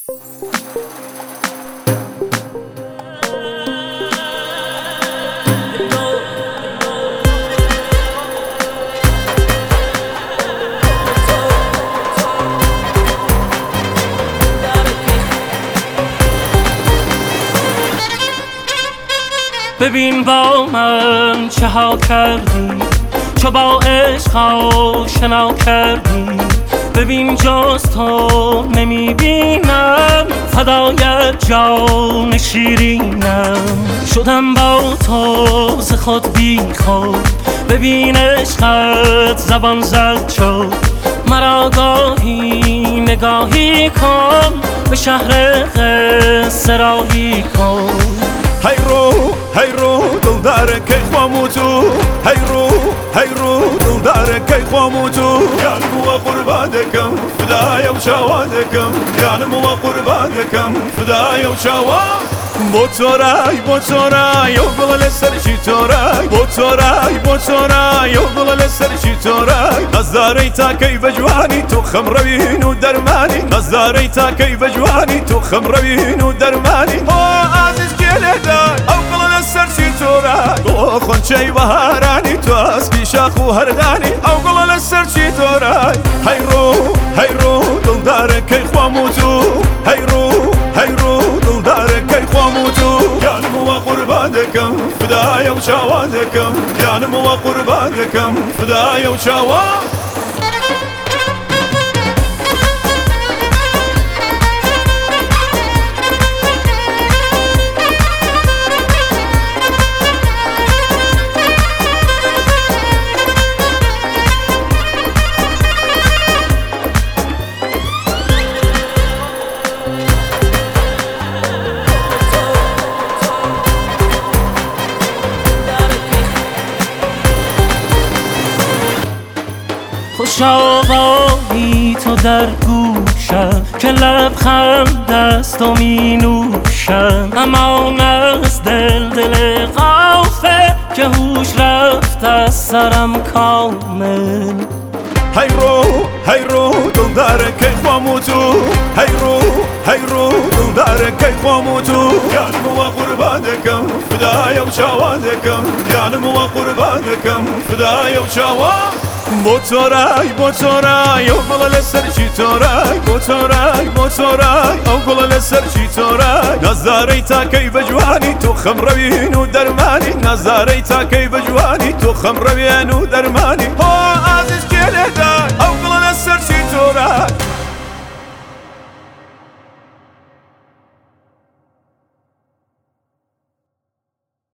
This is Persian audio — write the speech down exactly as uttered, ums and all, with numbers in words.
ببین با من چه ها کردی، چو با عشق آشنا کردی. ببین جز تو نمیبینم، فدایت جان شیرینم. شدم با تو ز خود بی خود، ببین عشقت زبان زد شد. مرا گاهی نگاهی کن، به شهر قصه راهی کن. هی رو هی رو دل داره که خوامو تو، هی رو هی رو دل داره که خوامو تو. یانم و قربان دکم فدای و شوا دکم، یانم و قربان دکم فدای و شوا. بۆ تۆرای بۆ تۆرای ئەو گوڵە لە سەرکی تۆرای، بۆ تۆرای بۆ تۆرای ئەو گوڵە لە سەرکی تۆرای. نەزارەی تاکەی بە جوانی تۆ خەمڕەوین و دەرمانی، نەزارەی تاکەی بە جوانی تۆ خەمڕەوین و دەرمانی. ئۆ ئازیز گێلێدای ئەو گوڵە لە سەرکی تۆرای، بۆ خۆنچەی بەهارانی تۆ ئەسپی شاخ و هەردانی. ئەو گوڵە لە سەرکی تۆرای. هەی ڕۆ هەی ڕۆ دڵدارەکەی خوام و تو، هەی ڕۆ هەی ڕۆ دڵدارەکەی خوام و تو. یانم و قوربان دەکەم فدایە و چاوا دەکەم، یانم و قوربان دەکەم فدایە و چاوا. خوش آوایی تو در گوشم، که لبخند است و می نوشم. امان از دل دل غافل، که هوش رفت از سرم کامل. هی رو هی رو دڵدارەکەی خوام و تو، هی رو هی رو دڵدارەکەی خوام و تو. یانم و قوربان دەکەم فدایە و چاوا دەکەم، یانم و قوربان دەکەم فدایە و چاوا. بۆ تۆرای بۆ تۆرای ئەو گوڵە لە سەرکی تۆرای، بۆ تۆرای بۆ تۆرای ئەو گوڵە لە سەرکی تۆرای. نەزارەی تاکەی بە جوانی تۆ خەمڕەوین و دەرمانی، نەزارەی تاکەی بە جوانی تۆ خەمڕەوێن و دەرمانی. ئۆ ئازیز گێلێدای ئەو گوڵە لە سەرکی تۆرای.